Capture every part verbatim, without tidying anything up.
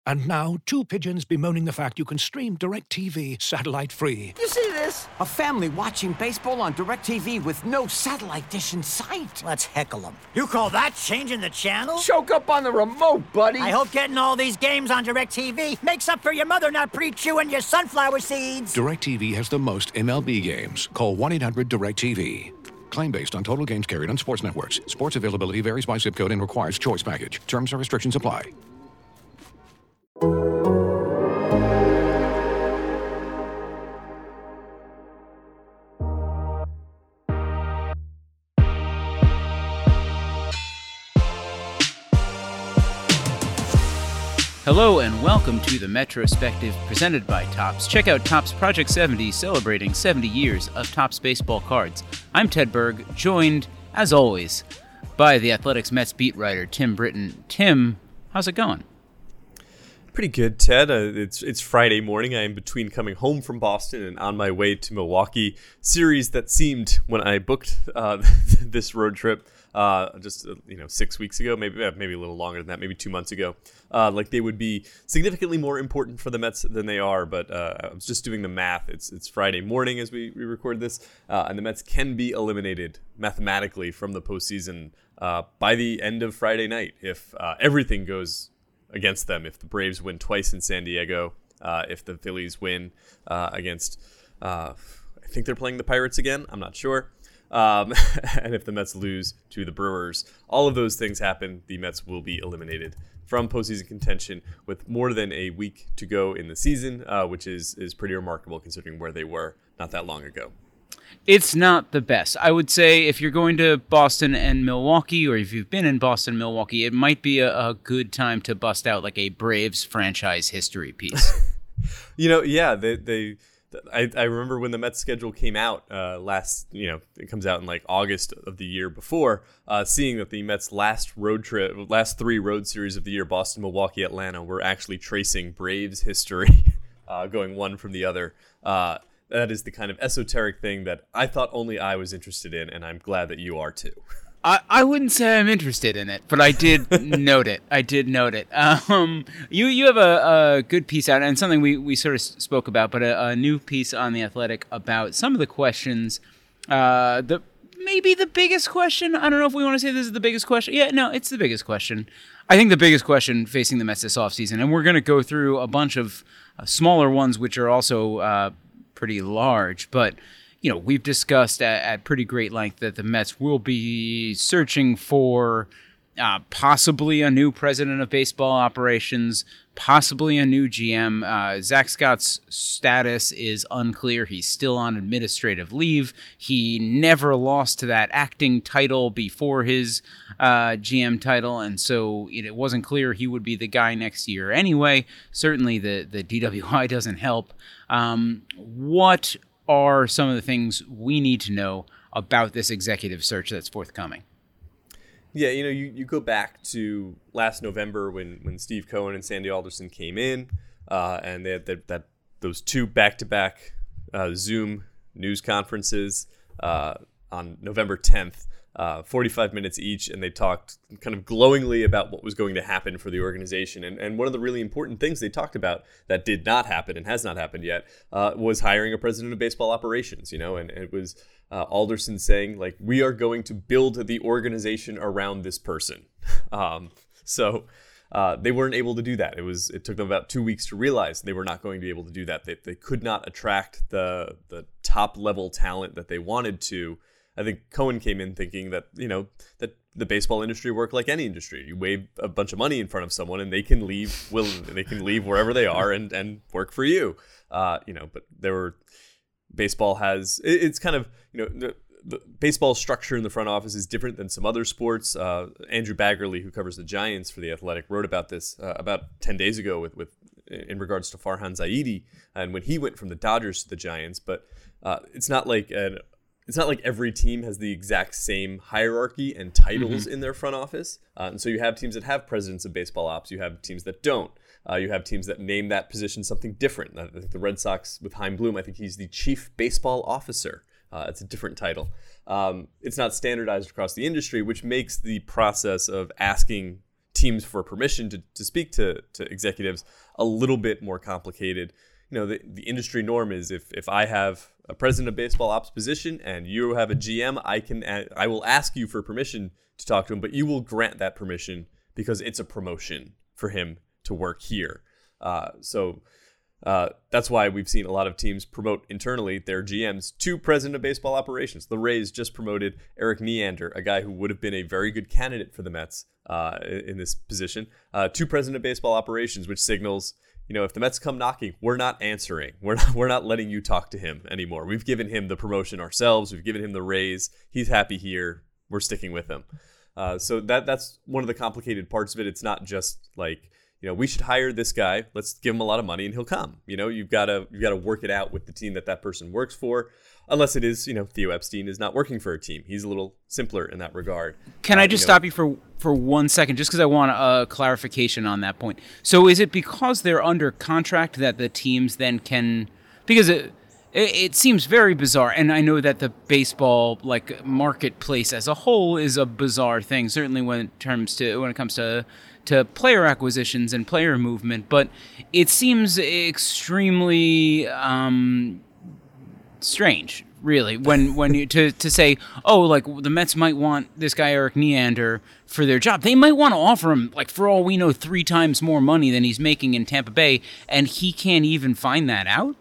And now, two pigeons bemoaning the fact you can stream DirecTV satellite-free. You see this? A family watching baseball on DirecTV with no satellite dish in sight. Let's heckle them. You call that changing the channel? Choke up on the remote, buddy. I hope getting all these games on DirecTV makes up for your mother not pre-chewing your sunflower seeds. DirecTV has the most M L B games. Call one eight hundred direct T V. Claim based on total games carried on sports networks. Sports availability varies by zip code and requires choice package. Terms and restrictions apply. Hello and welcome to the Metrospective presented by Topps. Check out Topps Project seventy celebrating seventy years of Topps baseball cards. I'm Ted Berg, joined, as always, by the Athletics Mets beat writer Tim Britton. Tim, how's it going? Pretty good, Ted. Uh, it's it's Friday morning. I am between coming home from Boston and on my way to Milwaukee. Series that seemed, when I booked uh, this road trip uh, just uh, you know six weeks ago, maybe maybe a little longer than that, maybe two months ago, uh, like they would be significantly more important for the Mets than they are. But uh, I was just doing the math. It's it's Friday morning as we, we record this, uh, and the Mets can be eliminated mathematically from the postseason uh, by the end of Friday night if uh, everything goes against them. If the Braves win twice in San Diego, uh, if the Phillies win uh, against, uh, I think they're playing the Pirates again, I'm not sure, um, and if the Mets lose to the Brewers, all of those things happen, the Mets will be eliminated from postseason contention with more than a week to go in the season, uh, which is, is pretty remarkable considering where they were not that long ago. It's not the best. I would say if you're going to Boston and Milwaukee, or if you've been in Boston, Milwaukee, it might be a, a good time to bust out like a Braves franchise history piece. you know, yeah, they, they I, I remember when the Mets schedule came out uh, last, you know, it comes out in like August of the year before, uh, seeing that the Mets' last road trip, last three road series of the year, Boston, Milwaukee, Atlanta, were actually tracing Braves history, uh, going one from the other. Uh, That is the kind of esoteric thing that I thought only I was interested in, and I'm glad that you are too. I, I wouldn't say I'm interested in it, but I did note it. I did note it. Um, you you have a, a good piece out, and something we, we sort of spoke about, but a, a new piece on The Athletic about some of the questions. Uh, the maybe the biggest question. I don't know if we want to say this is the biggest question. Yeah, no, it's the biggest question. I think the biggest question facing the Mets this offseason, and we're going to go through a bunch of uh, smaller ones, which are also Uh, pretty large, but you know we've discussed at, at pretty great length that the Mets will be searching for uh, possibly a new president of baseball operations, possibly a new G M. Uh, Zach Scott's status is unclear. He's still on administrative leave. He never lost to that acting title before his uh, G M title, and so it wasn't clear he would be the guy next year anyway. Certainly the, the D W I doesn't help. Um, what are some of the things we need to know about this executive search that's forthcoming? Yeah, you know, you, you go back to last November when, when Steve Cohen and Sandy Alderson came in, uh, and they had that, that those two back-to-back uh, Zoom news conferences uh, on November tenth, uh, forty-five minutes each, and they talked kind of glowingly about what was going to happen for the organization. And, and one of the really important things they talked about that did not happen and has not happened yet uh, was hiring a president of baseball operations, you know, and, and it was Uh, Alderson saying, like, we are going to build the organization around this person. Um, so uh, they weren't able to do that. It was it took them about two weeks to realize they were not going to be able to do that. They, they could not attract the the top level talent that they wanted to. I think Cohen came in thinking that, you know, that the baseball industry worked like any industry. You wave a bunch of money in front of someone and they can leave will they can leave wherever they are and, and work for you. Uh, you know, but there were Baseball has, it's kind of, you know, the, the baseball structure in the front office is different than some other sports. Uh, Andrew Baggerly, who covers the Giants for The Athletic, wrote about this uh, about ten days ago with, with in regards to Farhan Zaidi and when he went from the Dodgers to the Giants. But uh, it's not like an, it's not like every team has the exact same hierarchy and titles mm-hmm. in their front office. Uh, and so you have teams that have presidents of baseball ops. You have teams that don't. Uh, you have teams that name that position something different. I think the Red Sox with Chaim Bloom, I think he's the chief baseball officer. Uh, it's a different title. Um, it's not standardized across the industry, which makes the process of asking teams for permission to, to speak to, to executives a little bit more complicated. You know, the, the industry norm is if, if I have a president of baseball ops position and you have a G M, I can I will ask you for permission to talk to him, but you will grant that permission because it's a promotion for him to work here. Uh, so uh, that's why we've seen a lot of teams promote internally their G Ms to president of baseball operations. The Rays just promoted Eric Neander, a guy who would have been a very good candidate for the Mets uh, in this position, uh, to president of baseball operations, which signals, you know, if the Mets come knocking, we're not answering. We're not, we're not letting you talk to him anymore. We've given him the promotion ourselves. We've given him the raise. He's happy here. We're sticking with him. Uh, so that that's one of the complicated parts of it. It's not just like, you know, we should hire this guy. Let's give him a lot of money and he'll come. You know, you've got to you've got to work it out with the team that that person works for. Unless it is, you know, Theo Epstein is not working for a team. He's a little simpler in that regard. Can uh, I just you know, stop you for, for one second, just because I want a clarification on that point. So is it because they're under contract that the teams then can, because it, it, it seems very bizarre, and I know that the baseball like marketplace as a whole is a bizarre thing, certainly when it terms to when it comes to to player acquisitions and player movement, but it seems extremely um, strange, really, when when you to, to say, oh, like the Mets might want this guy Eric Neander for their job. They might want to offer him, like for all we know, three times more money than he's making in Tampa Bay, and he can't even find that out.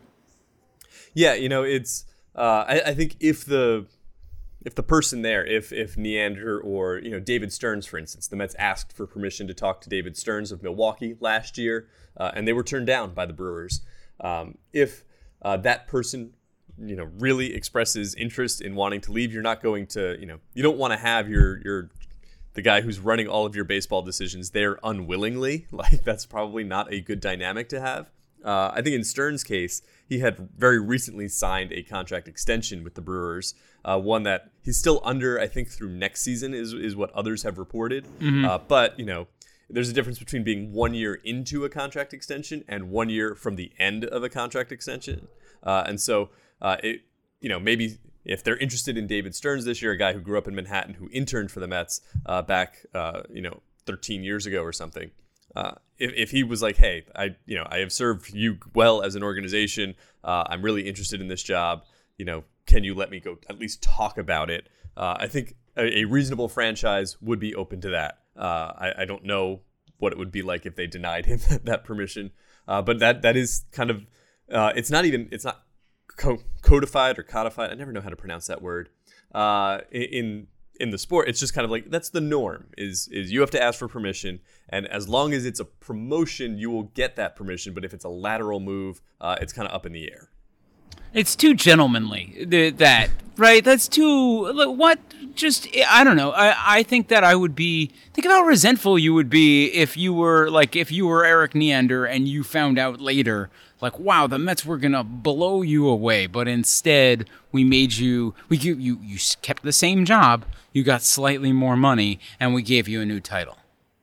Yeah, you know, it's. Uh, I, I think if the if the person there, if if Neander or you know David Stearns, for instance, the Mets asked for permission to talk to David Stearns of Milwaukee last year, uh, and they were turned down by the Brewers. Um, if uh, that person, you know, really expresses interest in wanting to leave, you're not going to, you know, you don't want to have your your the guy who's running all of your baseball decisions there unwillingly. Like that's probably not a good dynamic to have. Uh, I think in Stearns' case, he had very recently signed a contract extension with the Brewers, uh, one that he's still under, I think, through next season is is what others have reported. Mm-hmm. Uh, but, you know, there's a difference between being one year into a contract extension and one year from the end of a contract extension. Uh, and so, uh, it you know, maybe if they're interested in David Stearns this year, a guy who grew up in Manhattan, who interned for the Mets uh, back, uh, you know, thirteen years ago or something, Uh, if, if he was like, hey, I you know I have served you well as an organization, uh, I'm really interested in this job, you know, can you let me go at least talk about it? Uh, I think a, a reasonable franchise would be open to that. Uh, I, I don't know what it would be like if they denied him that permission, uh, but that that is kind of uh, it's not even it's not co- codified or codified. I never know how to pronounce that word uh, in. In the sport, it's just kind of like that's the norm is is you have to ask for permission, and as long as it's a promotion, you will get that permission. But if it's a lateral move, uh, it's kind of up in the air. It's too gentlemanly, th- that, right? That's too, like, what, just, I don't know. I, I think that I would be, think of how resentful you would be if you were, like, if you were Eric Neander and you found out later, like, wow, the Mets were going to blow you away, but instead we made you, we you, you, you kept the same job, you got slightly more money, and we gave you a new title.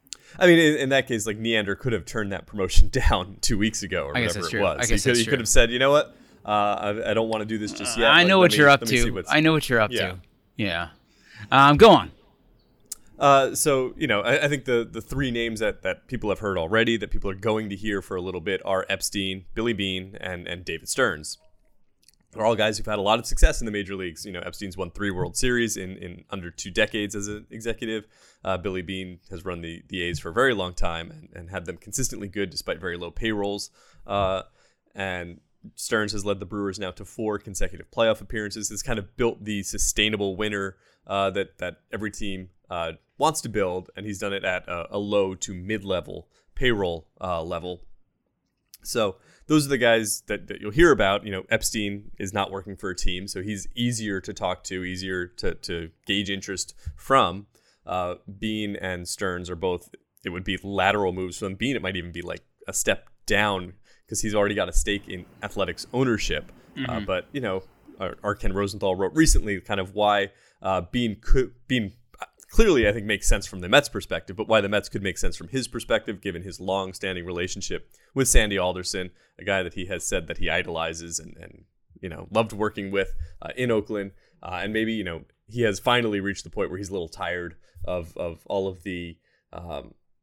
I mean, in, in that case, like, Neander could have turned that promotion down two weeks ago or I guess whatever that's it true. was. I guess he could, that's he true. could have said, you know what? Uh, I, I don't want to do this just yet. I know Let- what let me- you're up let me see to. what's- I know what you're up Yeah. to. Yeah. Um, go on. Uh, so, you know, I, I think the, the three names that, that people have heard already, that people are going to hear for a little bit, are Epstein, Billy Beane, and, and David Stearns. They're all guys who've had a lot of success in the major leagues. You know, Epstein's won three World Series in, in under two decades as an executive. Uh, Billy Beane has run the, the A's for a very long time and, and had them consistently good despite very low payrolls. Uh, and Stearns has led the Brewers now to four consecutive playoff appearances. It's kind of built the sustainable winner uh, that, that every team uh, wants to build, and he's done it at a, a low to mid-level payroll uh, level. So those are the guys that, that you'll hear about. You know, Epstein is not working for a team, so he's easier to talk to, easier to, to gauge interest from. Uh, Beane and Stearns are both, it would be lateral moves from Beane. It might even be like a step down because he's already got a stake in Athletics ownership. Mm-hmm. Uh, but, you know, our, our Ken Rosenthal wrote recently kind of why uh, Beane could, Beane clearly, I think, makes sense from the Mets' perspective, but why the Mets could make sense from his perspective, given his long-standing relationship with Sandy Alderson, a guy that he has said that he idolizes and, and you know, loved working with uh, in Oakland. Uh, and maybe, you know, he has finally reached the point where he's a little tired of of all of the um,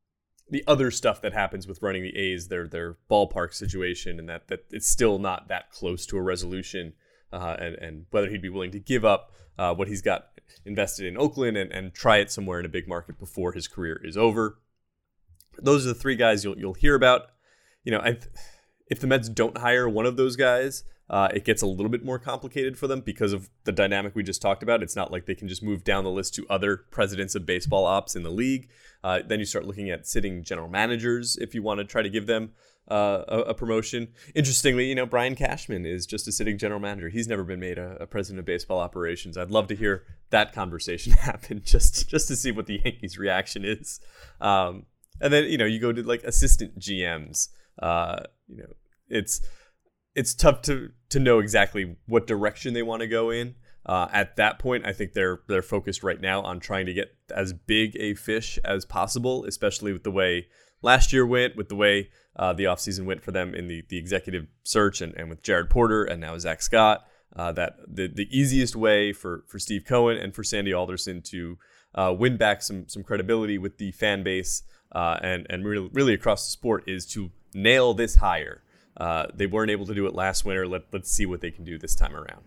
the other stuff that happens with running the A's, their their ballpark situation, and that that it's still not that close to a resolution, uh, and and whether he'd be willing to give up uh, what he's got invested in Oakland and, and try it somewhere in a big market before his career is over. Those are the three guys you'll you'll hear about. You know, I, if the Mets don't hire one of those guys, uh, it gets a little bit more complicated for them because of the dynamic we just talked about. It's not like they can just move down the list to other presidents of baseball ops in the league. Uh, then you start looking at sitting general managers if you want to try to give them uh, a, a promotion. Interestingly, you know, Brian Cashman is just a sitting general manager. He's never been made a, a president of baseball operations. I'd love to hear that conversation happen just just to see what the Yankees' reaction is. Um, and then, you know, you go to like assistant G Ms. Uh, you know, it's it's tough to to know exactly what direction they want to go in. Uh, at that point, I think they're they're focused right now on trying to get as big a fish as possible, especially with the way last year went, with the way uh, the offseason went for them in the, the executive search and, and with Jared Porter and now Zach Scott. Uh, that the, the easiest way for, for Steve Cohen and for Sandy Alderson to uh, win back some some credibility with the fan base uh, and, and really, really across the sport is to nail this hire. Uh, they weren't able to do it last winter. Let, let's see what they can do this time around.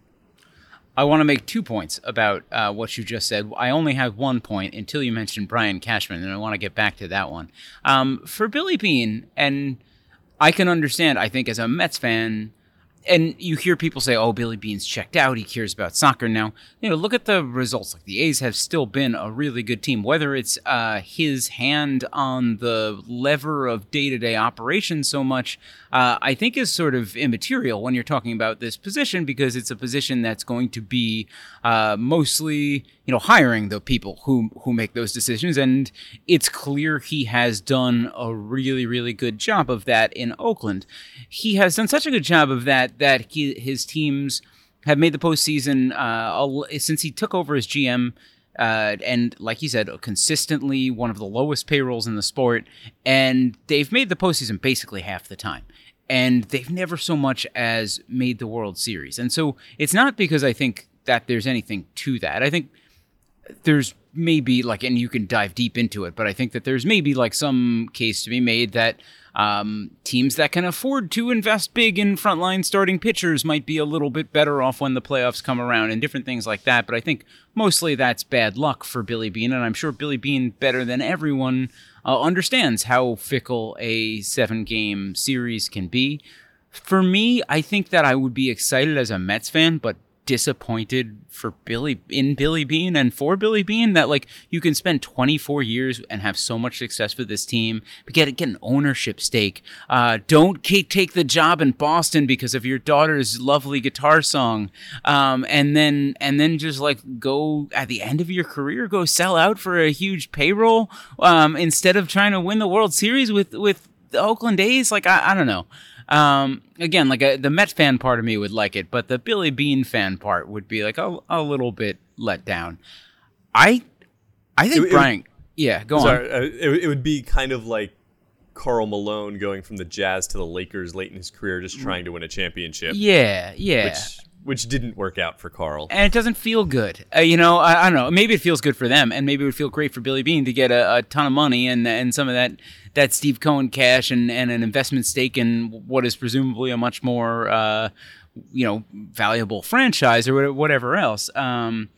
I want to make two points about uh, what you just said. I only have one point until you mentioned Brian Cashman, and I want to get back to that one. Um, for Billy Beane, and I can understand, I think, as a Mets fan, and you hear people say, oh, Billy Beane's checked out. He cares about soccer now. You know, look at the results. Like the A's have still been a really good team. Whether it's uh, his hand on the lever of day-to-day operations so much, uh, I think is sort of immaterial when you're talking about this position because it's a position that's going to be uh, mostly, you know, hiring the people who who make those decisions. And it's clear he has done a really, really good job of that in Oakland. He has done such a good job of that that he, his teams have made the postseason uh, since he took over as G M. Uh, and like you said, consistently one of the lowest payrolls in the sport. And they've made the postseason basically half the time. And they've never so much as made the World Series. And so it's not because I think that there's anything to that. I think there's maybe like, and you can dive deep into it, but I think that there's maybe like some case to be made that um, teams that can afford to invest big in frontline starting pitchers might be a little bit better off when the playoffs come around and different things like that. But I think mostly that's bad luck for Billy Beane, and I'm sure Billy Beane, better than everyone, uh, understands how fickle a seven-game series can be. For me, I think that I would be excited as a Mets fan, but disappointed for Billy in Billy Beane and for Billy Beane that like you can spend twenty-four years and have so much success with this team, but get get an ownership stake. Uh, don't take the job in Boston because of your daughter's lovely guitar song, um, and then and then just like go at the end of your career, go sell out for a huge payroll um, instead of trying to win the World Series with with the Oakland A's. Like I, I don't know. Um, again, like a, the Mets fan part of me would like it, but the Billy Beane fan part would be like a, a little bit let down. I, I think it, Brian, it, yeah, go sorry, on. Uh, it, it would be kind of like Karl Malone going from the Jazz to the Lakers late in his career, just trying to win a championship. Yeah, yeah. Which, which didn't work out for Karl. And it doesn't feel good. Uh, you know, I, I don't know. Maybe it feels good for them, and maybe it would feel great for Billy Beane to get a, a ton of money and and some of that that Steve Cohen cash and, and an investment stake in what is presumably a much more, uh, you know, valuable franchise or whatever else. Um,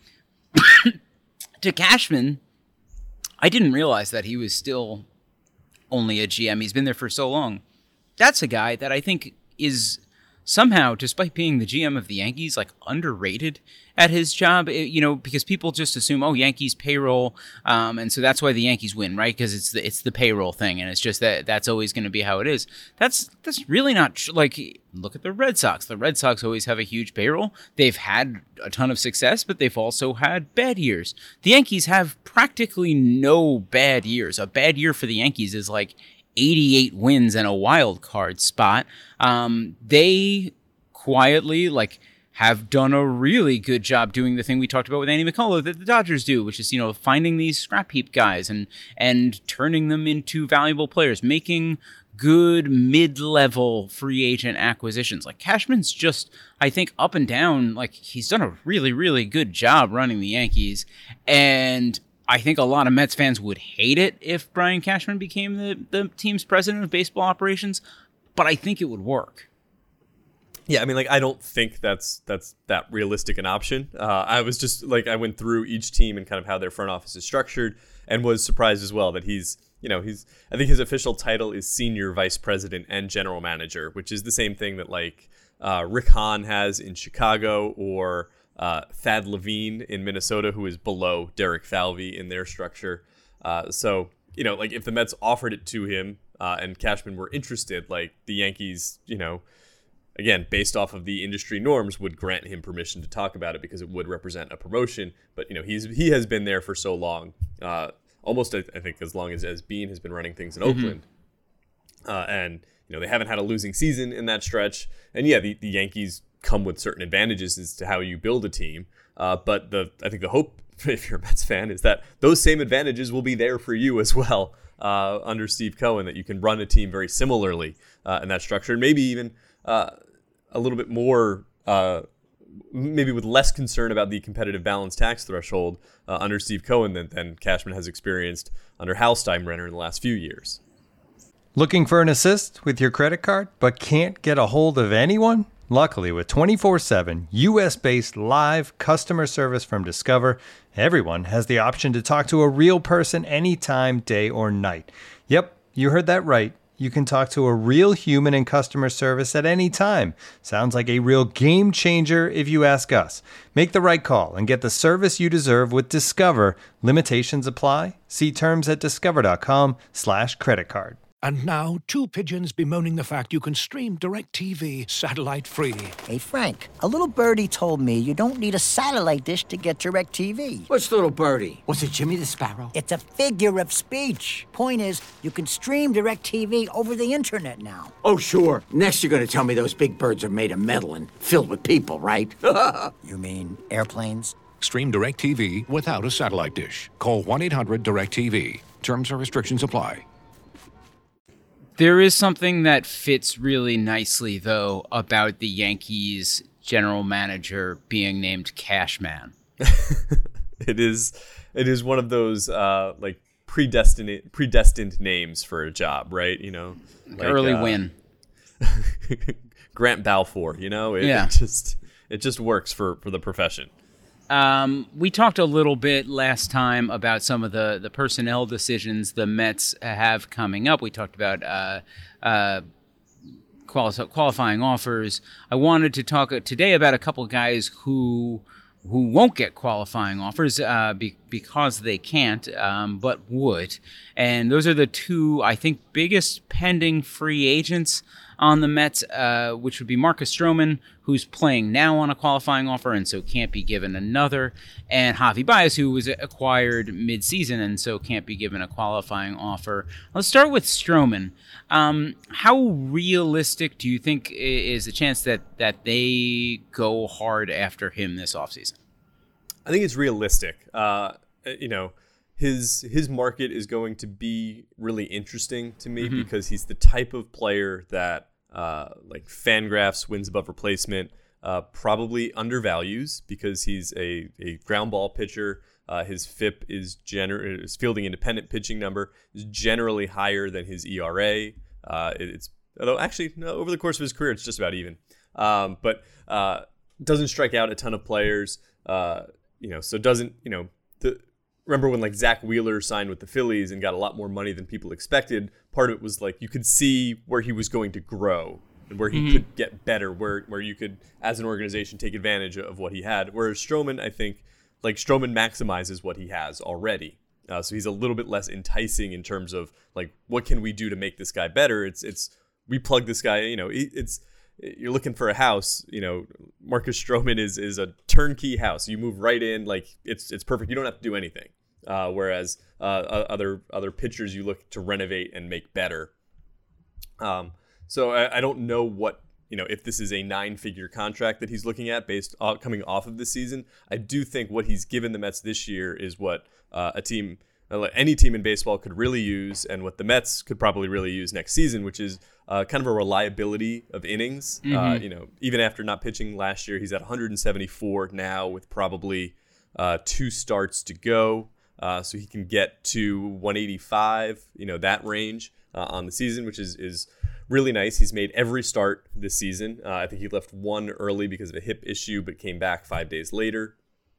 to Cashman, I didn't realize that he was still only a G M. He's been there for so long. That's a guy that I think is somehow, despite being the G M of the Yankees, like underrated at his job, you know, because people just assume, oh, Yankees payroll, um, and so that's why the Yankees win, right? Because it's the it's the payroll thing, and it's just that that's always going to be how it is. That's that's really not tr- like look at the Red Sox. The Red Sox always have a huge payroll. They've had a ton of success, but they've also had bad years. The Yankees have practically no bad years. A bad year for the Yankees is like eighty-eight wins and a wild card spot. Um, they quietly like have done a really good job doing the thing we talked about with Andy McCullough that the Dodgers do, which is, you know, finding these scrap heap guys and and turning them into valuable players, making good mid-level free agent acquisitions. Like Cashman's just, I think, up and down, like he's done a really, really good job running the Yankees. And I think a lot of Mets fans would hate it if Brian Cashman became the, the team's president of baseball operations, but I think it would work. Yeah, I mean, like, I don't think that's that's that realistic an option. Uh, I was just, like, I went through each team and kind of how their front office is structured and was surprised as well that he's, you know, he's, I think his official title is senior vice president and general manager, which is the same thing that, like, uh, Rick Hahn has in Chicago, or uh, Thad Levine in Minnesota, who is below Derek Falvey in their structure. Uh, so, you know, like, if the Mets offered it to him uh, and Cashman were interested, like, the Yankees, you know, again, based off of the industry norms, would grant him permission to talk about it because it would represent a promotion. But, you know, he's he has been there for so long, uh, almost, I, I think, as long as, as Bean has been running things in mm-hmm. Oakland. Uh, and, you know, they haven't had a losing season in that stretch. And, yeah, the, the Yankees come with certain advantages as to how you build a team. Uh, but the I think the hope, if you're a Mets fan, is that those same advantages will be there for you as well uh, under Steve Cohen, that you can run a team very similarly uh, in that structure. And maybe even Uh, a little bit more, uh, maybe with less concern about the competitive balance tax threshold uh, under Steve Cohen than, than Cashman has experienced under Hal Steinbrenner in the last few years. Looking for an assist with your credit card, but can't get a hold of anyone? Luckily, with twenty-four seven U S-based live customer service from Discover, everyone has the option to talk to a real person anytime, day or night. Yep, you heard that right. You can talk to a real human in customer service at any time. Sounds like a real game changer if you ask us. Make the right call and get the service you deserve with Discover. Limitations apply. See terms at discover.com slash credit card. And now, two pigeons bemoaning the fact you can stream DirecTV satellite-free. Hey, Frank, a little birdie told me you don't need a satellite dish to get DirecTV. What's little birdie? Was it Jimmy the Sparrow? It's a figure of speech. Point is, you can stream DirecTV over the internet now. Oh, sure. Next you're going to tell me those big birds are made of metal and filled with people, right? You mean airplanes? Stream DirecTV without a satellite dish. Call one eight hundred direct T V. Terms and restrictions apply. There is something that fits really nicely, though, about the Yankees general manager being named Cashman. It is, it is one of those uh, like predestined predestined names for a job, right? You know, like, early uh, win. Grant Balfour. You know, it, yeah. it just it just works for for the profession. Um, we talked a little bit last time about some of the, the personnel decisions the Mets have coming up. We talked about uh, uh, quali- qualifying offers. I wanted to talk today about a couple of guys who who won't get qualifying offers uh, be- because they can't, um, but would. And those are the two, I think, biggest pending free agents on the Mets, uh, which would be Marcus Stroman, who's playing now on a qualifying offer and so can't be given another, and Javi Baez, who was acquired midseason and so can't be given a qualifying offer. Let's start with Stroman. Um, how realistic do you think is the chance that, that they go hard after him this offseason? I think it's realistic. Uh, you know, his his market is going to be really interesting to me mm-hmm. because he's the type of player that uh, like Fangraphs wins above replacement uh, probably undervalues because he's a, a ground ball pitcher. Uh, his F I P is gener- his fielding independent pitching number is generally higher than his E R A. Uh, it, it's although actually no, over the course of his career it's just about even. Um, but uh, doesn't strike out a ton of players. Uh, you know, so doesn't you know the. Remember when like Zach Wheeler signed with the Phillies and got a lot more money than people expected? Part of it was like you could see where he was going to grow and where he mm-hmm. could get better, where where you could, as an organization, take advantage of what he had. Whereas Stroman, I think, like Stroman maximizes what he has already. Uh, so he's a little bit less enticing in terms of like what can we do to make this guy better? It's it's we plug this guy. You know, it's you're looking for a house. You know, Marcus Stroman is is a turnkey house. You move right in, like it's it's perfect. You don't have to do anything. Uh, whereas uh, other other pitchers you look to renovate and make better. Um, so I, I don't know what you know if this is a nine-figure contract that he's looking at based on, coming off of this season. I do think what he's given the Mets this year is what uh, a team, any team in baseball could really use, and what the Mets could probably really use next season, which is uh, kind of a reliability of innings. Mm-hmm. Uh, you know, even after not pitching last year, he's at one hundred seventy-four now with probably uh, two starts to go. uh, so he can get to one eighty-five, you know, that range uh, on the season, which is is really nice. He's made every start this season. Uh, I think he left one early because of a hip issue, but came back five days later.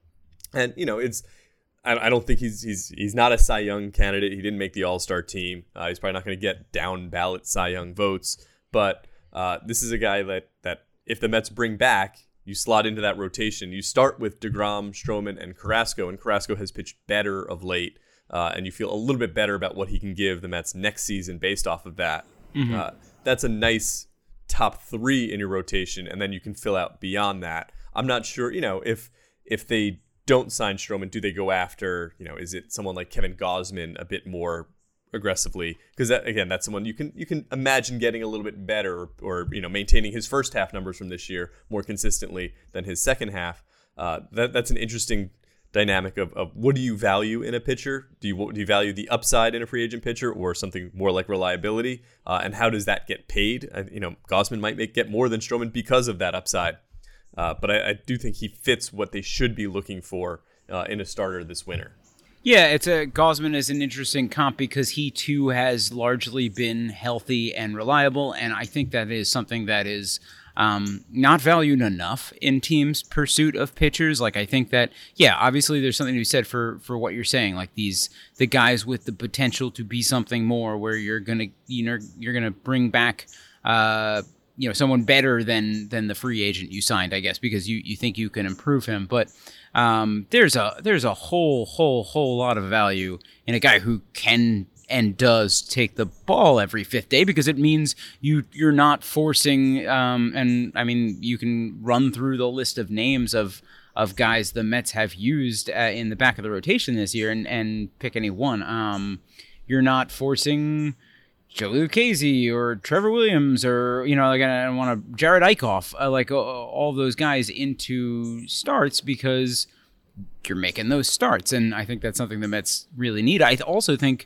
And you know, it's I, I don't think he's he's he's not a Cy Young candidate. He didn't make the All-Star team. Uh, he's probably not going to get down ballot Cy Young votes. But uh, this is a guy that that if the Mets bring back, you slot into that rotation. You start with DeGrom, Stroman, and Carrasco, and Carrasco has pitched better of late, uh, and you feel a little bit better about what he can give the Mets next season based off of that. Mm-hmm. Uh, that's a nice top three in your rotation, and then you can fill out beyond that. I'm not sure, you know, if if they don't sign Stroman, do they go after, you know, is it someone like Kevin Gausman a bit more aggressively? Because that, again, that's someone you can you can imagine getting a little bit better, or, or you know, maintaining his first half numbers from this year more consistently than his second half. Uh, that that's an interesting dynamic of, of what do you value in a pitcher? Do you do you value the upside in a free agent pitcher, or something more like reliability? Uh, and how does that get paid? Uh, you know, Gausman might make get more than Stroman because of that upside. Uh, but I, I do think he fits what they should be looking for uh, in a starter this winter. Yeah, it's a Gausman is an interesting comp because he too has largely been healthy and reliable, and I think that is something that is um, not valued enough in teams' pursuit of pitchers. Like I think that, yeah, obviously there's something to be said for for what you're saying. Like these the guys with the potential to be something more, where you're gonna you know you're gonna bring back. Uh, you know, someone better than than the free agent you signed, I guess, because you, you think you can improve him. But um, there's a there's a whole, whole, whole lot of value in a guy who can and does take the ball every fifth day, because it means you, you're not forcing, um, and I mean, you can run through the list of names of of guys the Mets have used uh, in the back of the rotation this year and, and pick any one. Um, you're not forcing Joe Lucchesi or Trevor Williams or, you know, like I don't want to Jared Eichhoff, uh, like uh, all those guys into starts because you're making those starts. And I think that's something the Mets really need. I also think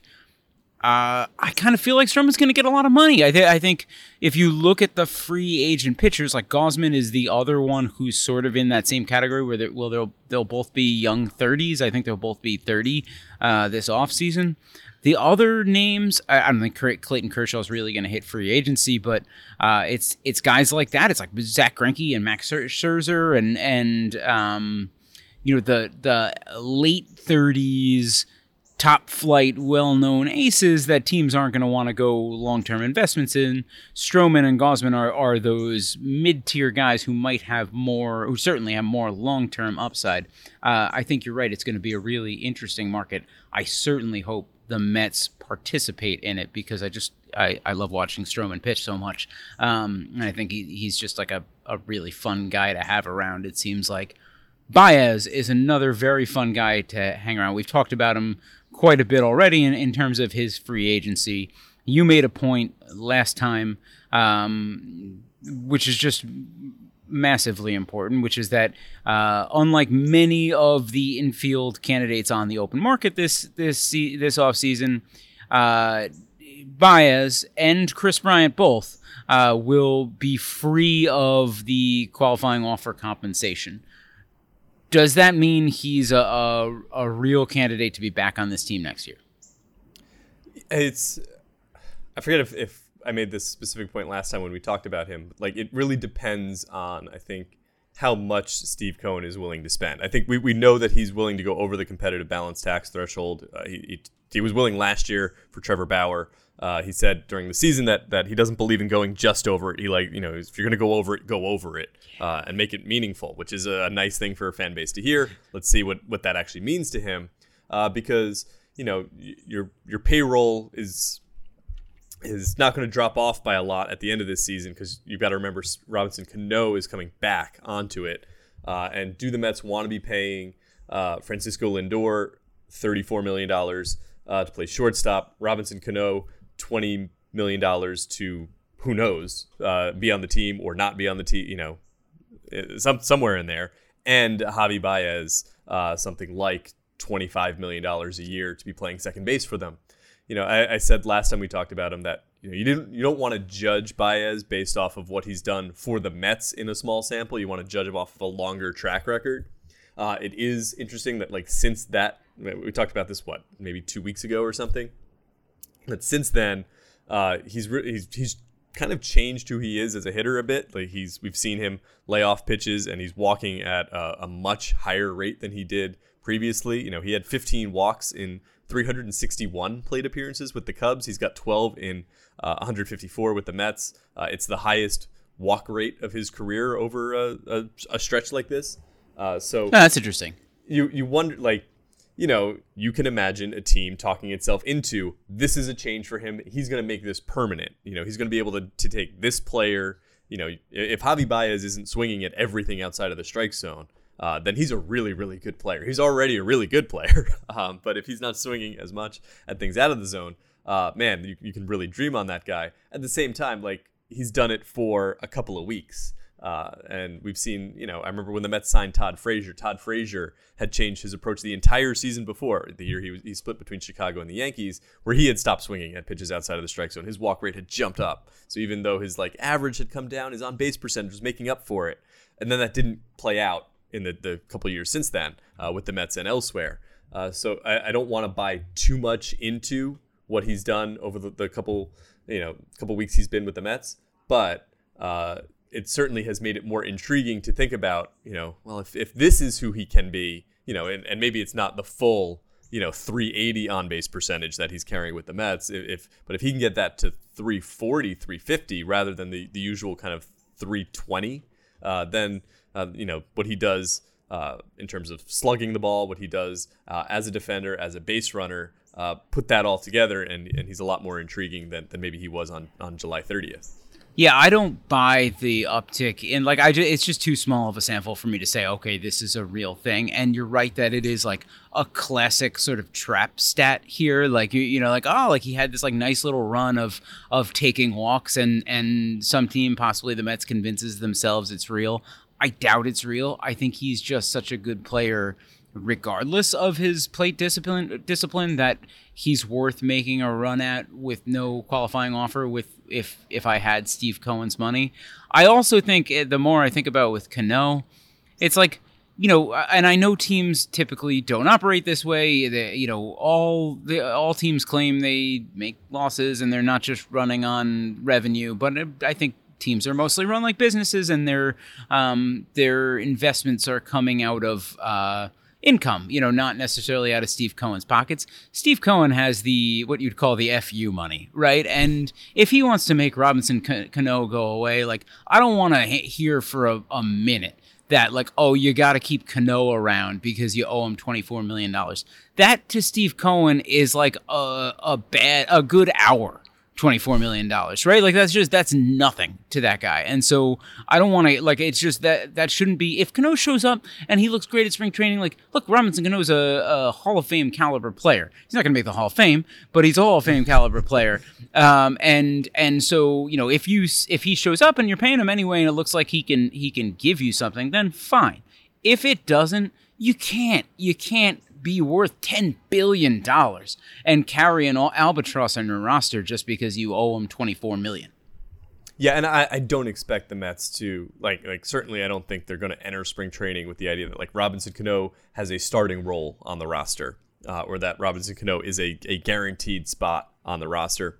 uh, I kind of feel like Stroman's going to get a lot of money. I, th- I think if you look at the free agent pitchers, like Gausman is the other one who's sort of in that same category where they, well, they'll, they'll both be young thirties. I think they'll both be thirty uh, this offseason. The other names, I don't think Clayton Kershaw is really going to hit free agency, but uh, it's it's guys like that. It's like Zach Greinke and Max Scherzer and and um, you know the the late thirties top flight, well known aces that teams aren't going to want to go long term investments in. Stroman and Gausman are are those mid tier guys who might have more, who certainly have more long term upside. Uh, I think you're right. It's going to be a really interesting market. I certainly hope the Mets participate in it because I just I, I love watching Stroman pitch so much, um, and I think he, he's just like a, a really fun guy to have around. It seems like Baez is another very fun guy to hang around. We've talked about him quite a bit already in, in terms of his free agency. You made a point last time, um, which is just massively important, which is that uh, unlike many of the infield candidates on the open market this this this offseason, uh, Baez and Chris Bryant both uh, will be free of the qualifying offer compensation. Does that mean he's a, a, a real candidate to be back on this team next year? It's I forget if, if I made this specific point last time when we talked about him. Like, it really depends on, I think, how much Steve Cohen is willing to spend. I think we, we know that he's willing to go over the competitive balance tax threshold. Uh, he, he he was willing last year for Trevor Bauer. Uh, he said during the season that that he doesn't believe in going just over it. He like, you know, if you're going to go over it, go over it uh, and make it meaningful, which is a nice thing for a fan base to hear. Let's see what, what that actually means to him, uh, because you know your your payroll is. is not going to drop off by a lot at the end of this season because you've got to remember Robinson Cano is coming back onto it. Uh, and do the Mets want to be paying uh, Francisco Lindor thirty-four million dollars uh, to play shortstop, Robinson Cano twenty million dollars to, who knows, uh, be on the team or not be on the team, you know, some, somewhere in there, and Javi Baez uh, something like twenty-five million dollars a year to be playing second base for them. You know, I, I said last time we talked about him that you know you didn't you don't want to judge Baez based off of what he's done for the Mets in a small sample. You want to judge him off of a longer track record. Uh, it is interesting that like since that we talked about this, what, maybe two weeks ago or something. But since then, uh, he's, re- he's he's kind of changed who he is as a hitter a bit. Like he's we've seen him lay off pitches, and he's walking at a, a much higher rate than he did previously. You know, he had fifteen walks in three hundred sixty-one plate appearances with the Cubs. He's got twelve in uh, one hundred fifty-four with the Mets. Uh, it's the highest walk rate of his career over a, a, a stretch like this. Uh, so oh, that's interesting. You you wonder, like, you know, you can imagine a team talking itself into, this is a change for him. He's going to make this permanent. You know, he's going to be able to, to take this player. You know, if Javi Baez isn't swinging at everything outside of the strike zone, uh, then he's a really, really good player. He's already a really good player. um, but if he's not swinging as much at things out of the zone, uh, man, you, you can really dream on that guy. At the same time, like, he's done it for a couple of weeks. Uh, and we've seen, you know, I remember when the Mets signed Todd Frazier. Todd Frazier had changed his approach the entire season before, the year he was he split between Chicago and the Yankees, where he had stopped swinging at pitches outside of the strike zone. His walk rate had jumped up. So even though his like average had come down, his on-base percentage was making up for it. And then that didn't play out in the, the couple of years since then uh, with the Mets and elsewhere. Uh, so I, I don't want to buy too much into what he's done over the, the couple, you know, couple weeks he's been with the Mets, but uh, it certainly has made it more intriguing to think about, you know, well, if, if this is who he can be, you know, and, and maybe it's not the full, you know, three eighty on base percentage that he's carrying with the Mets, if, if but if he can get that to three forty, three fifty rather than the, the usual kind of three twenty, uh, then, uh, you know, what he does uh, in terms of slugging the ball, what he does uh, as a defender, as a base runner, uh, put that all together, and, and he's a lot more intriguing than, than maybe he was on, on July thirtieth. Yeah, I don't buy the uptick in, like, I just, it's just too small of a sample for me to say, okay, this is a real thing. And you're right that it is like a classic sort of trap stat here. Like, you, you know, like, oh, like he had this like nice little run of of taking walks, and and some team, possibly the Mets, convinces themselves it's real. I doubt it's real. I think he's just such a good player, regardless of his plate discipline, discipline that he's worth making a run at with no qualifying offer with if if I had Steve Cohen's money. I also think the more I think about with Cano, it's like, you know, and I know teams typically don't operate this way. They, you know, all the all teams claim they make losses and they're not just running on revenue, but I think teams are mostly run like businesses, and their um, their investments are coming out of uh, income, you know, not necessarily out of Steve Cohen's pockets. Steve Cohen has the, what you'd call the F U money, right? And if he wants to make Robinson Cano go away, like, I don't want to hear for a, a minute that, like, oh, you got to keep Cano around because you owe him twenty-four million dollars. That to Steve Cohen is like a, a bad, a good hour. twenty-four million dollars, right? Like, that's just, that's nothing to that guy. And so I don't want to, like, it's just that that shouldn't be, if Cano shows up and he looks great at spring training, like, look, Robinson Cano is a, a Hall of Fame caliber player. He's not going to make the Hall of Fame, but he's a Hall of Fame caliber player. Um, and, and so, you know, if you, if he shows up and you're paying him anyway, and it looks like he can, he can give you something, then fine. If it doesn't, you can't, you can't be worth ten billion dollars and carry an albatross on your roster just because you owe him twenty-four million dollars. Yeah, and I, I don't expect the Mets to, like, like certainly I don't think they're going to enter spring training with the idea that, like, Robinson Cano has a starting role on the roster, uh, or that Robinson Cano is a, a guaranteed spot on the roster.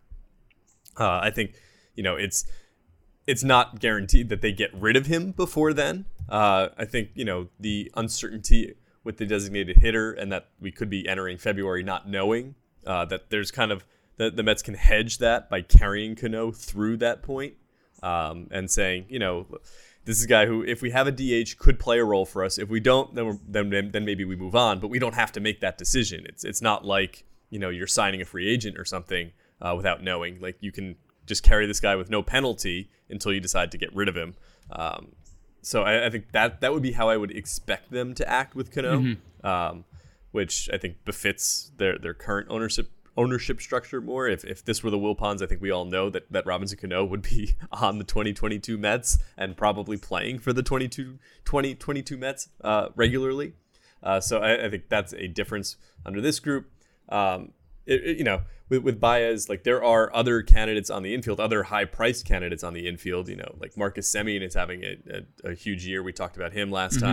Uh, I think, you know, it's it's not guaranteed that they get rid of him before then. Uh, I think, you know, the uncertainty with the designated hitter, and that we could be entering February not knowing, uh, that there's kind of, the, the Mets can hedge that by carrying Cano through that point, um, and saying, you know, this is a guy who, if we have a D H, could play a role for us. If we don't, then we're, then then maybe we move on, but we don't have to make that decision. It's it's not like, you know, you're signing a free agent or something uh, without knowing. Like, you can just carry this guy with no penalty until you decide to get rid of him. Um, So I, I think that that would be how I would expect them to act with Cano, mm-hmm. um, which I think befits their, their current ownership ownership structure more. If if this were the Wilpons, I think we all know that, that Robinson Cano would be on the twenty twenty-two Mets and probably playing for the twenty twenty-two Mets uh, regularly. Uh, so I, I think that's a difference under this group. Um, it, it, you know, with, with Baez, like, there are other candidates on the infield, other high-priced candidates on the infield. You know, like Marcus Semien is having a, a, a huge year. We talked about him last mm-hmm. time.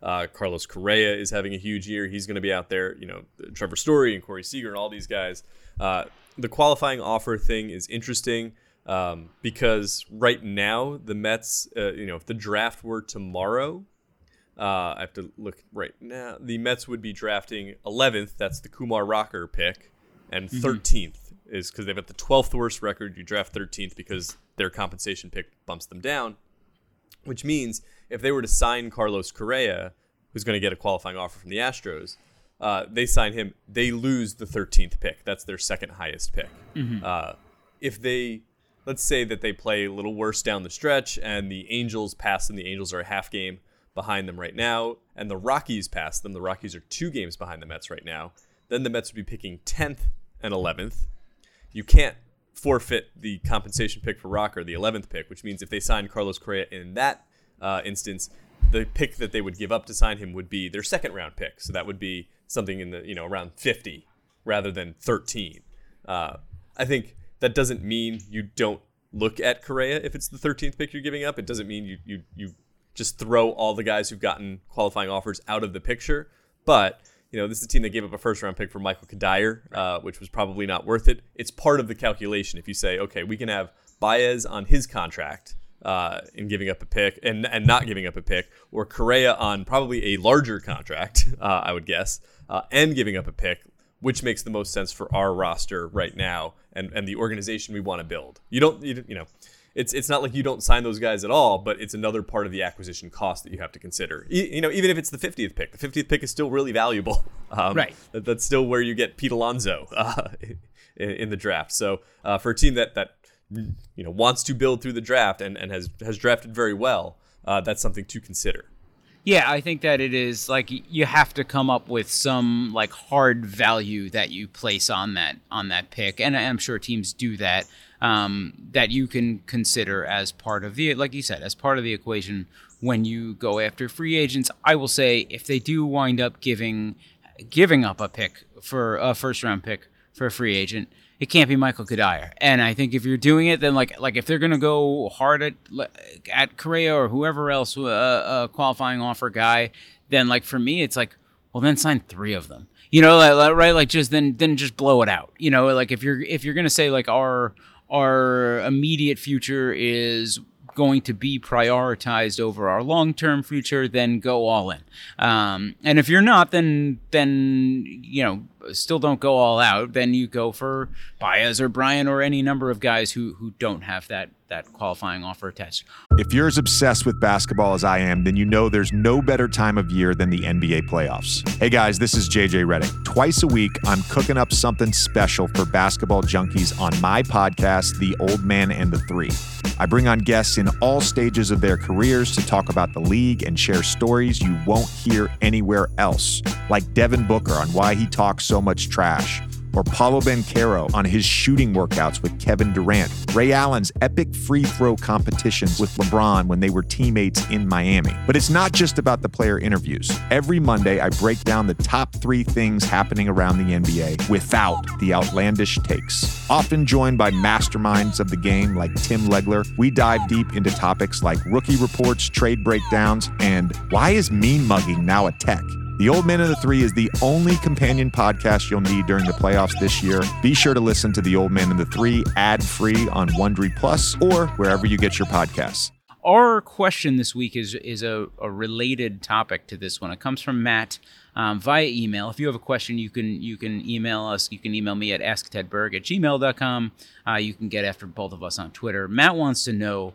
Uh, Carlos Correa is having a huge year. He's going to be out there. You know, Trevor Story and Corey Seager and all these guys. Uh, the qualifying offer thing is interesting um, because right now the Mets, uh, you know, if the draft were tomorrow, uh, I have to look right now. The Mets would be drafting eleventh. That's the Kumar Rocker pick, and mm-hmm. thirteenth is because they've got the twelfth worst record. You draft thirteenth because their compensation pick bumps them down, which means if they were to sign Carlos Correa, who's going to get a qualifying offer from the Astros, uh, they sign him, they lose the thirteenth pick. That's their second highest pick. Mm-hmm. Uh, if they, let's say that they play a little worse down the stretch and the Angels pass them, the Angels are a half game behind them right now, and the Rockies pass them, the Rockies are two games behind the Mets right now, then the Mets would be picking tenth and eleventh. You can't forfeit the compensation pick for Rocker, the eleventh pick, which means if they sign Carlos Correa in that uh, instance, the pick that they would give up to sign him would be their second round pick. So that would be something in the, you know, around fifty rather than thirteen. Uh, I think that doesn't mean you don't look at Correa if it's the thirteenth pick you're giving up. It doesn't mean you you you just throw all the guys who've gotten qualifying offers out of the picture. But you know, this is a team that gave up a first-round pick for Michael Kadire, uh, which was probably not worth it. It's part of the calculation. If you say, okay, we can have Baez on his contract uh, in giving up a pick and and not giving up a pick, or Correa on probably a larger contract, uh, I would guess, uh, and giving up a pick, which makes the most sense for our roster right now and, and the organization we want to build. You don't, you, you know, it's it's not like you don't sign those guys at all, but it's another part of the acquisition cost that you have to consider. You, you know, even if it's the fiftieth pick, the fiftieth pick is still really valuable. Um, right. That, that's still where you get Pete Alonso uh, in, in the draft. So uh, for a team that that you know wants to build through the draft and, and has has drafted very well, uh, that's something to consider. Yeah, I think that it is like you have to come up with some like hard value that you place on that on that pick, and I'm sure teams do that. Um, that you can consider as part of the, like you said, as part of the equation when you go after free agents. I will say if they do wind up giving giving up a pick for a first round pick for a free agent, it can't be Michael Kadire. And I think if you're doing it, then like like if they're gonna go hard at at Correa or whoever else, a, a qualifying offer guy, then like for me it's like, well then sign three of them. You know, like, right? Like just then then just blow it out. You know, like if you're if you're gonna say like our our immediate future is going to be prioritized over our long-term future, then go all in. Um, and if you're not, then then you know still don't go all out. Then you go for Baez or Bryant or any number of guys who who don't have that that qualifying offer attached. If you're as obsessed with basketball as I am, then you know there's no better time of year than the N B A playoffs. Hey guys, this is J J Redick. Twice a week, I'm cooking up something special for basketball junkies on my podcast, The Old Man and the Three. I bring on guests in all stages of their careers to talk about the league and share stories you won't hear anywhere else, like Devin Booker on why he talks so much trash, or Paolo Banchero on his shooting workouts with Kevin Durant, Ray Allen's epic free throw competitions with LeBron when they were teammates in Miami. But it's not just about the player interviews. Every Monday, I break down the top three things happening around the N B A without the outlandish takes. Often joined by masterminds of the game like Tim Legler, we dive deep into topics like rookie reports, trade breakdowns, and why is mean mugging now a tech? The Old Man and the Three is the only companion podcast you'll need during the playoffs this year. Be sure to listen to The Old Man and the Three ad-free on Wondery Plus or wherever you get your podcasts. Our question this week is is a, a related topic to this one. It comes from Matt um, via email. If you have a question, you can you can email us. You can email me at ask ted berg at gmail dot com. Uh, you can get after both of us on Twitter. Matt wants to know,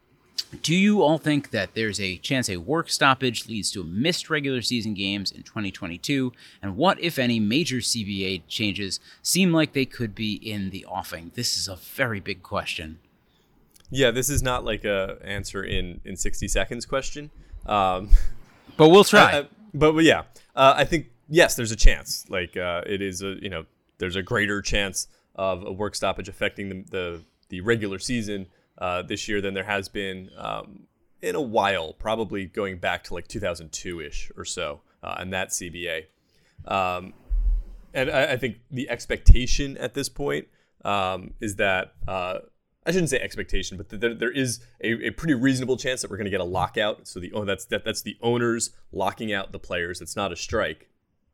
do you all think that there's a chance a work stoppage leads to missed regular season games in twenty twenty-two? And what, if any, major C B A changes seem like they could be in the offing? This is a very big question. Yeah, this is not like a answer in, in sixty seconds question. Um, but we'll try. Uh, but, but yeah, uh, I think, yes, there's a chance. Like uh, it is a, you know, there's a greater chance of a work stoppage affecting the, the, the regular season Uh, this year than there has been um, in a while, probably going back to like two thousand two-ish or so, uh, and that C B A. Um, and I, I think the expectation at this point um, is that uh, I shouldn't say expectation, but there, there is a, a pretty reasonable chance that we're going to get a lockout. So the oh, that's that, that's the owners locking out the players. It's not a strike.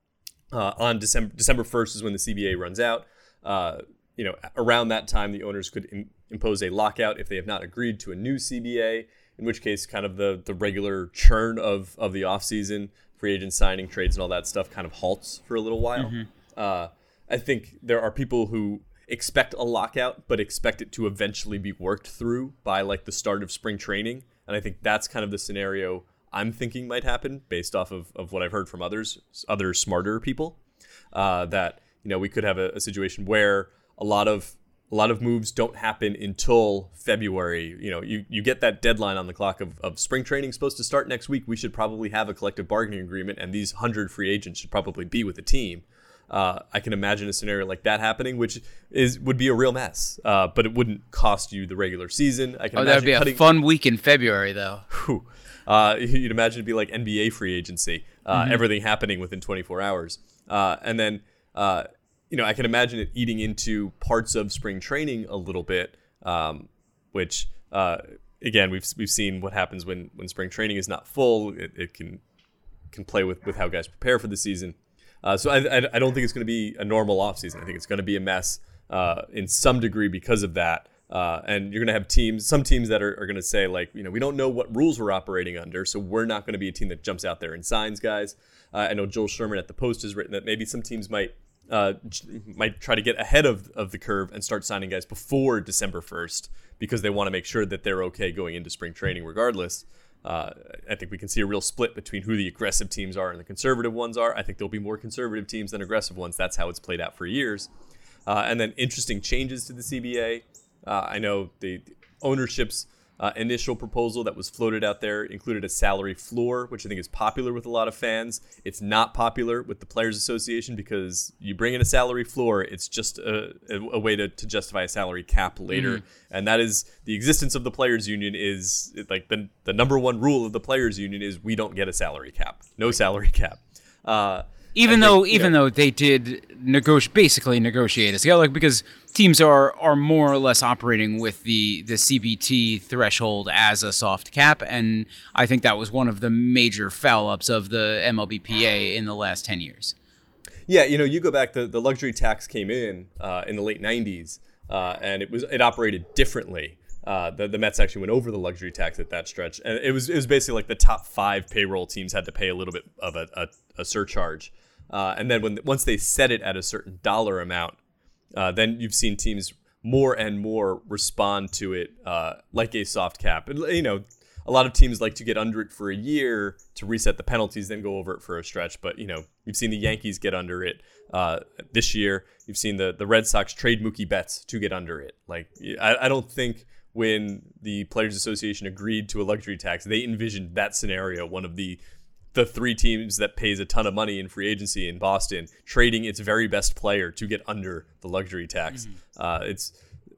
Uh, on December December first is when the C B A runs out. Uh, you know, around that time, the owners could in, impose a lockout if they have not agreed to a new C B A. In which case, kind of the the regular churn of of the offseason, free agent signing, trades, and all that stuff kind of halts for a little while. Mm-hmm. Uh, I think there are people who expect a lockout, but expect it to eventually be worked through by like the start of spring training. And I think that's kind of the scenario I'm thinking might happen based off of, of what I've heard from others, other smarter people, uh, that, you know, we could have a, a situation where a lot of a lot of moves don't happen until February. You know, you, you get that deadline on the clock of, of spring training supposed to start next week. We should probably have a collective bargaining agreement, and these one hundred free agents should probably be with the team. Uh, I can imagine a scenario like that happening, which is would be a real mess, uh, but it wouldn't cost you the regular season. I can oh, imagine that would be cutting, a fun week in February, though. Whew, uh, you'd imagine it'd be like N B A free agency, uh, mm-hmm. everything happening within twenty-four hours. Uh, and then, uh, you know, I can imagine it eating into parts of spring training a little bit, um, which, uh, again, we've we've seen what happens when, when spring training is not full. It, it can can play with, with how guys prepare for the season. Uh, so I, I, I don't think it's going to be a normal offseason. I think it's going to be a mess uh, in some degree because of that. Uh, and you're going to have teams, some teams that are, are going to say, like, you know, we don't know what rules we're operating under, so we're not going to be a team that jumps out there and signs guys. Uh, I know Joel Sherman at the Post has written that maybe some teams might uh, might try to get ahead of, of the curve and start signing guys before December first because they want to make sure that they're okay going into spring training regardless. Uh, I think we can see a real split between who the aggressive teams are and the conservative ones are. I think there'll be more conservative teams than aggressive ones. That's how it's played out for years. Uh, and then interesting changes to the C B A. Uh, I know the, the ownership's uh, initial proposal that was floated out there included a salary floor, which I think is popular with a lot of fans. It's not popular with the Players Association because you bring in a salary floor, it's just a, a, a way to, to justify a salary cap later. Mm. And that is the existence of the Players Union is like the, the number one rule of the Players Union is we don't get a salary cap. No salary cap. Uh, Even think, though, even know, though they did negotiate, basically negotiate a scale, like because teams are are more or less operating with the the C B T threshold as a soft cap, and I think that was one of the major foul ups of the M L B P A in the last ten years. Yeah, you know, you go back, the, the luxury tax came in uh, in the late nineties, uh, and it was it operated differently. Uh, the, the Mets actually went over the luxury tax at that stretch, and it was it was basically like the top five payroll teams had to pay a little bit of a, a, a surcharge. Uh, and then when once they set it at a certain dollar amount, uh, then you've seen teams more and more respond to it uh, like a soft cap. And, you know, a lot of teams like to get under it for a year to reset the penalties, then go over it for a stretch. But, you know, you've seen the Yankees get under it uh, this year. You've seen the, the Red Sox trade Mookie Betts to get under it. Like, I, I don't think when the Players Association agreed to a luxury tax, they envisioned that scenario, one of the the three teams that pays a ton of money in free agency in Boston trading its very best player to get under the luxury tax. Mm-hmm. Uh, it's,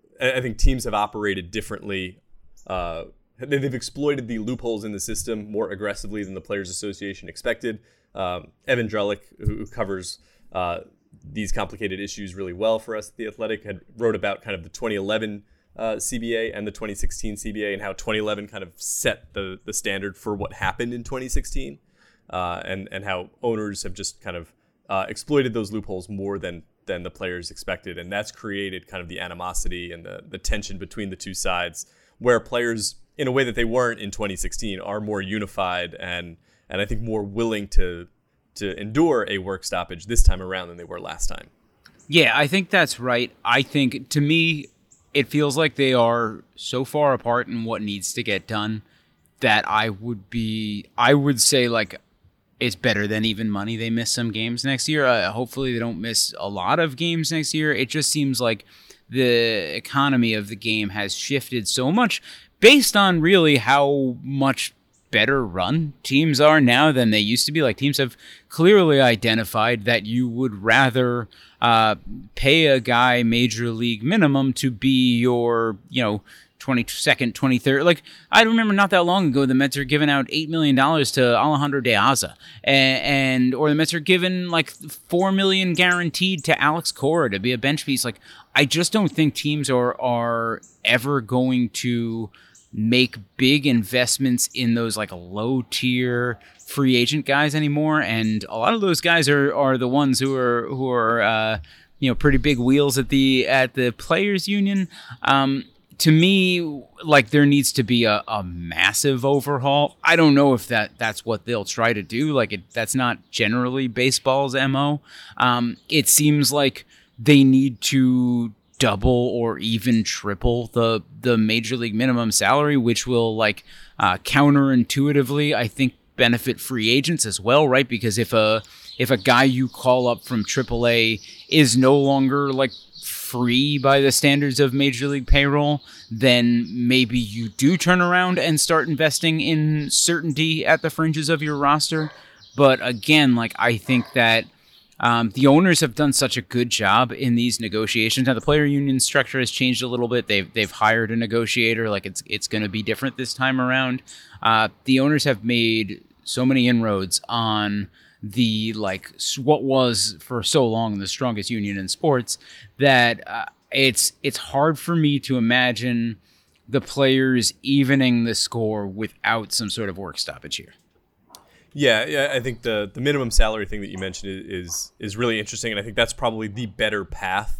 I think teams have operated differently. Uh, they've exploited the loopholes in the system more aggressively than the Players Association expected. Um, Evan Drellick, who covers uh, these complicated issues really well for us at The Athletic, had wrote about kind of the twenty eleven Uh, C B A and the twenty sixteen C B A and how twenty eleven kind of set the the standard for what happened in twenty sixteen. Uh, and and how owners have just kind of uh, exploited those loopholes more than than the players expected, and that's created kind of the animosity and the the tension between the two sides, where players, in a way that they weren't in twenty sixteen, are more unified and and I think more willing to to endure a work stoppage this time around than they were last time. Yeah, I think that's right. I think to me, it feels like they are so far apart in what needs to get done that I would be, I would say like. It's better than even money. They miss some games next year. Uh, hopefully they don't miss a lot of games next year. It just seems like the economy of the game has shifted so much based on really how much better run teams are now than they used to be. Like teams have clearly identified that you would rather uh, pay a guy major league minimum to be your, you know, twenty-second, twenty-third. Like, I remember not that long ago, the Mets are giving out eight million dollars to Alejandro De Aza. And, and, or the Mets are giving like four million dollars guaranteed to Alex Cora to be a bench piece. Like, I just don't think teams are are ever going to make big investments in those like low tier free agent guys anymore. And a lot of those guys are, are the ones who are who are uh, you know pretty big wheels at the at the players union. Um, to me, like there needs to be a, a massive overhaul. I don't know if that that's what they'll try to do. Like it, that's not generally baseball's M O. Um, it seems like they need to double or even triple the the major league minimum salary, which will like uh, counterintuitively, I think, benefit free agents as well, right? Because if a if a guy you call up from triple A is no longer like free by the standards of major league payroll, then maybe you do turn around and start investing in certainty at the fringes of your roster. But again, like I think that Um, the owners have done such a good job in these negotiations. Now the player union structure has changed a little bit. They've they've hired a negotiator. Like it's it's going to be different this time around. Uh, the owners have made so many inroads on the like what was for so long the strongest union in sports that uh, it's it's hard for me to imagine the players evening the score without some sort of work stoppage here. Yeah, yeah, I think the, the minimum salary thing that you mentioned is is really interesting, and I think that's probably the better path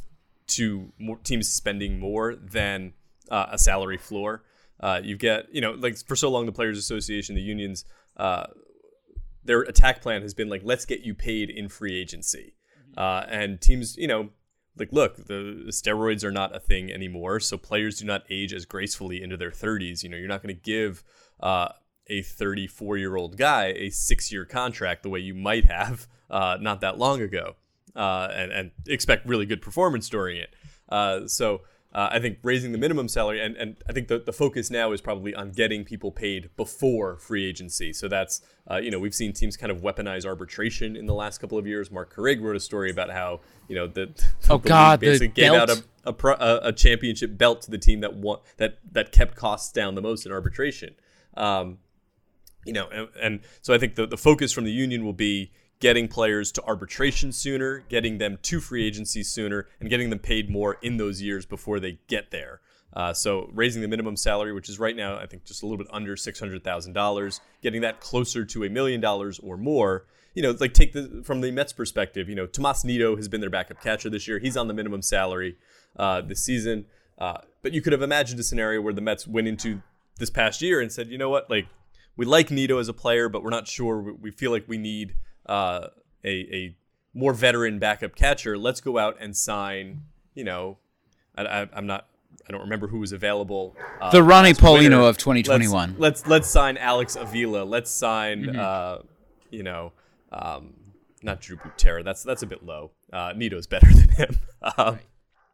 to more teams spending more than uh, a salary floor. Uh, you get, you know, like for so long the Players Association, the unions, uh, their attack plan has been like, let's get you paid in free agency, uh, and teams, you know, like look, the, the steroids are not a thing anymore, so players do not age as gracefully into their thirties. You know, you're not going to give Uh, a thirty-four-year-old guy a six-year contract the way you might have uh, not that long ago, uh, and, and expect really good performance during it. Uh, so uh, I think raising the minimum salary, and, and I think the, the focus now is probably on getting people paid before free agency. So that's, uh, you know, we've seen teams kind of weaponize arbitration in the last couple of years. Mark Carrig wrote a story about how, you know, the, oh, the God, league basically the gave belt. out a, a, pro, a, a championship belt to the team that won, that, that kept costs down the most in arbitration. Um, You know, and, and so I think the, the focus from the union will be getting players to arbitration sooner, getting them to free agency sooner, and getting them paid more in those years before they get there. Uh, so raising the minimum salary, which is right now, I think, just a little bit under six hundred thousand dollars, getting that closer to a million dollars or more. You know, like take the from the Mets perspective, you know, Tomas Nido has been their backup catcher this year. He's on the minimum salary uh, this season. Uh, but you could have imagined a scenario where the Mets went into this past year and said, you know what, like, we like Nido as a player, but we're not sure. We feel like we need uh, a, a more veteran backup catcher. Let's go out and sign, you know, I, I, I'm not, I don't remember who was available. Uh, the Ronnie Paulino winter. of twenty twenty-one. Let's, let's let's sign Alex Avila. Let's sign, Mm-hmm. uh, you know, um, not Drew Butera. That's that's a bit low. Uh, Nido's better than him. Um, right.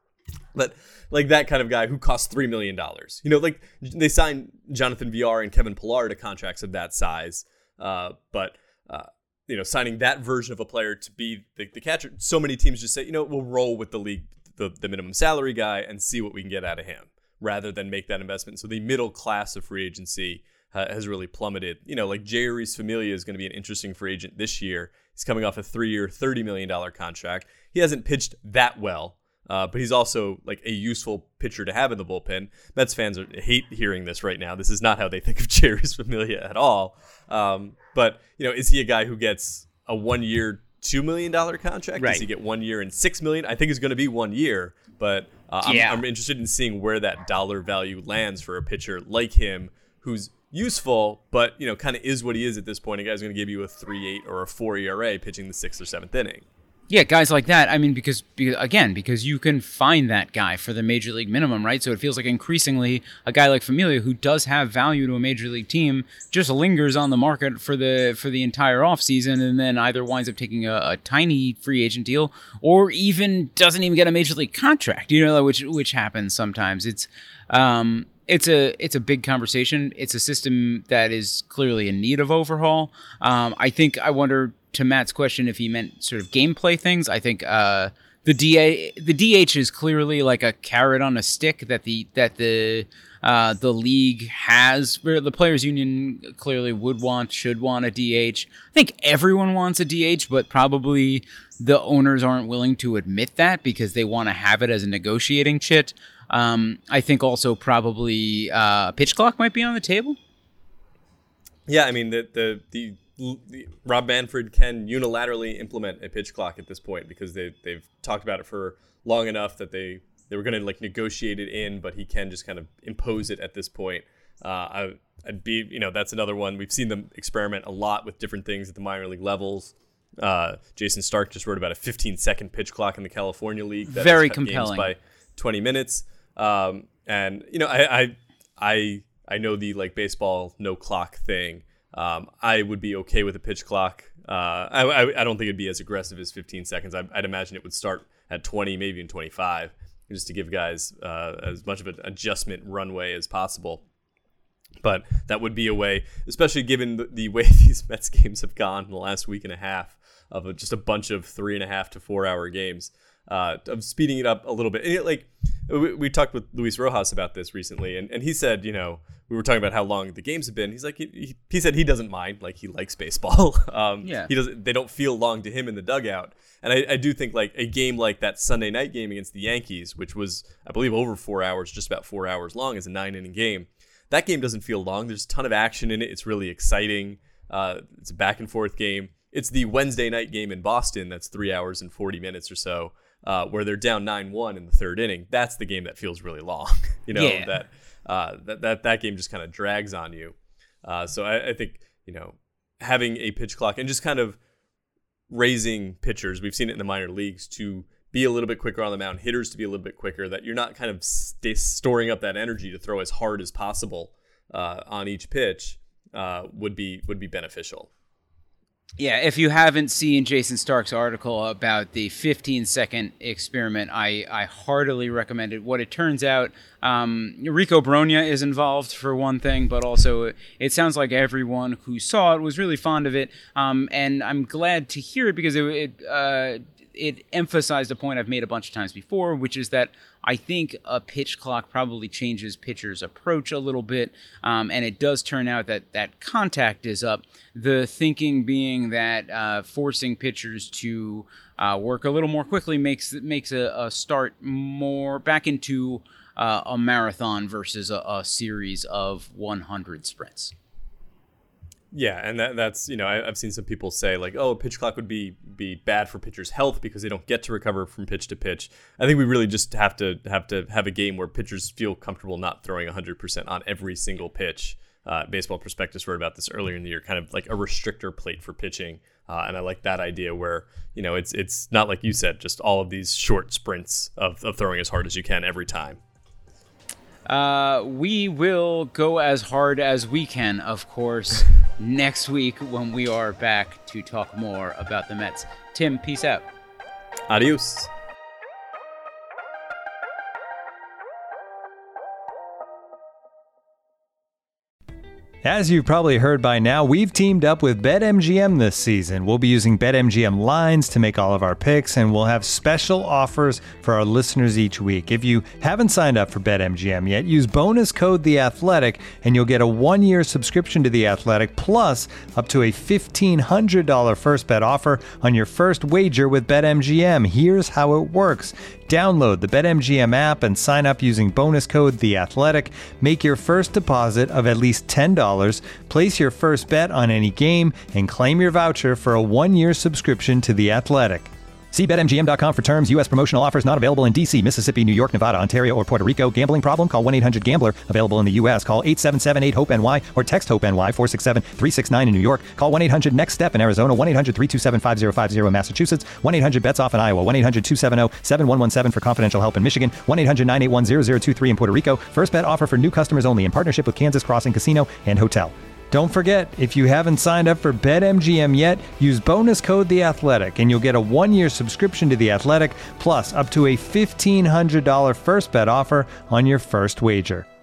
But like that kind of guy who costs three million dollars. You know, like they signed Jonathan Villar and Kevin Pillar to contracts of that size. Uh, but, uh, you know, signing that version of a player to be the, the catcher, so many teams just say, you know, we'll roll with the league, the, the minimum salary guy and see what we can get out of him rather than make that investment. So the middle class of free agency uh, has really plummeted. You know, like Jeurys Familia is going to be an interesting free agent this year. He's coming off a three-year, thirty million dollars contract. He hasn't pitched that well. Uh, but he's also like a useful pitcher to have in the bullpen. Mets fans are, hate hearing this right now. This is not how they think of Jeurys Familia at all. Um, but, you know, is he a guy who gets a one-year, two million dollars contract? Right. Does he get one year and six million dollars? I think it's going to be one year, but uh, yeah. I'm, I'm interested in seeing where that dollar value lands for a pitcher like him who's useful, but, you know, kind of is what he is at this point. A guy's going to give you a three point eight or a four E R A pitching the sixth or seventh inning. Yeah, guys like that. I mean, because, because again, because you can find that guy for the major league minimum, right? So it feels like increasingly a guy like Familia, who does have value to a major league team, just lingers on the market for the for the entire offseason and then either winds up taking a, a tiny free agent deal or even doesn't even get a major league contract. You know, which which happens sometimes. It's um, it's a it's a big conversation. It's a system that is clearly in need of overhaul. Um, I think I wonder. To Matt's question, if he meant sort of gameplay things, I think uh, the D A the D H is clearly like a carrot on a stick that the that the Uh, the league has, the Players Union clearly would want, should want a D H. I think everyone wants a D H, but probably the owners aren't willing to admit that because they want to have it as a negotiating chit. Um, I think also probably uh, pitch clock might be on the table. Yeah, I mean, the, the, the, the Rob Manfred can unilaterally implement a pitch clock at this point because they, they've talked about it for long enough that they, they were going to like negotiate it in, but he can just kind of impose it at this point. Uh, I, I'd be, you know, that's another one. We've seen them experiment a lot with different things at the minor league levels. Uh, Jason Stark just wrote about a fifteen second pitch clock in the California League. That Very cut compelling. Games by twenty minutes. Um, and you know, I, I, I, I know the like baseball no clock thing. Um, I would be okay with a pitch clock. Uh, I, I, I don't think it'd be as aggressive as fifteen seconds. I, I'd imagine it would start at twenty, maybe even twenty-five. Just to give guys uh, as much of an adjustment runway as possible. But that would be a way, especially given the, the way these Mets games have gone in the last week and a half of a, just a bunch of three and a half to four hour games, uh, of speeding it up a little bit. And it, like we, we talked with Luis Rojas about this recently, and, and he said, you know, we were talking about how long the games have been. He's like, he, he said he doesn't mind, like he likes baseball. um, yeah. He doesn't. They don't feel long to him in the dugout. And I, I do think like a game like that Sunday night game against the Yankees, which was, I believe, over four hours, just about four hours long as a nine inning game. That game doesn't feel long. There's a ton of action in it. It's really exciting. Uh, it's a back and forth game. It's the Wednesday night game in Boston that's three hours and forty minutes or so, uh, where they're down nine one in the third inning. That's the game that feels really long. you know, yeah. that, uh, that that that game just kind of drags on you. Uh, so I, I think, you know, having a pitch clock and just kind of raising pitchers, we've seen it in the minor leagues, to be a little bit quicker on the mound, hitters to be a little bit quicker, that you're not kind of st- storing up that energy to throw as hard as possible uh, on each pitch uh, would be would be beneficial. Yeah, if you haven't seen Jason Stark's article about the fifteen second experiment, I, I heartily recommend it. What it turns out, um, Rico Brogna is involved for one thing, but also it sounds like everyone who saw it was really fond of it. Um, and I'm glad to hear it because it, it uh, it emphasized a point I've made a bunch of times before, which is that I think a pitch clock probably changes pitchers' approach a little bit, um, and it does turn out that that contact is up. The thinking being that uh, forcing pitchers to uh, work a little more quickly makes makes a, a start more back into uh, a marathon versus a, a series of one hundred sprints. Yeah, and that, that's, you know, I, I've seen some people say like, oh, a pitch clock would be be bad for pitchers' health because they don't get to recover from pitch to pitch. I think we really just have to have to have a game where pitchers feel comfortable not throwing one hundred percent on every single pitch. Uh, Baseball Prospectus wrote about this earlier in the year, kind of like a restrictor plate for pitching. Uh, and I like that idea where, you know, it's it's not like you said, just all of these short sprints of, of throwing as hard as you can every time. Uh, we will go as hard as we can, of course, next week when we are back to talk more about the Mets. Tim, peace out. Adios. As you've probably heard by now, we've teamed up with BetMGM this season. We'll be using BetMGM lines to make all of our picks, and we'll have special offers for our listeners each week. If you haven't signed up for BetMGM yet, use bonus code The Athletic, and you'll get a one-year subscription to The Athletic, plus up to a fifteen hundred dollars first bet offer on your first wager with BetMGM. Here's how it works. Download the BetMGM app and sign up using bonus code The Athletic. Make your first deposit of at least ten dollars, place your first bet on any game, and claim your voucher for a one-year subscription to The Athletic. See Bet M G M dot com for terms. U S promotional offers not available in D C, Mississippi, New York, Nevada, Ontario, or Puerto Rico. Gambling problem? Call one eight hundred gambler. Available in the U S. Call eight seven seven eight hope N Y or text HOPE-NY four six seven three six nine in New York. Call one eight hundred next step in Arizona. one eight hundred three two seven five zero five zero in Massachusetts. one eight hundred bets off in Iowa. one eight hundred two seven zero seven one one seven for confidential help in Michigan. one eight hundred nine eight one zero zero two three in Puerto Rico. First bet offer for new customers only in partnership with Kansas Crossing Casino and Hotel. Don't forget, if you haven't signed up for BetMGM yet, use bonus code The Athletic, and you'll get a one-year subscription to The Athletic, plus up to a fifteen hundred dollars first bet offer on your first wager.